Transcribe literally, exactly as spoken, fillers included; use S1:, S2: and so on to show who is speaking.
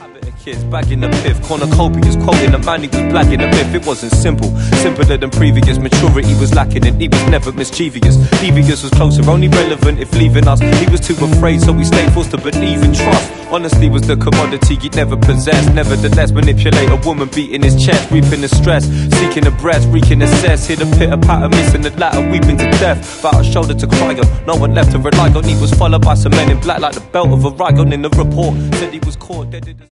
S1: Habit of kids bagging the piff, cornucopias quoting the man he was blagging the myth. It wasn't simple, simpler than previous. Maturity was lacking and he was never mischievous. Devious was closer, only relevant if leaving us. He was too afraid, so we stayed forced to believe in trust. Honesty was the commodity he'd never possessed. Nevertheless, manipulate a woman, beating his chest, reaping the stress, seeking the breast, wreaking the cess. Hear the pitter patter, missing the latter, weeping to death. About a shoulder to cry on, no one left to rely on. He was followed by some men in black like the belt of a Rygon. In the report said he was caught dead in the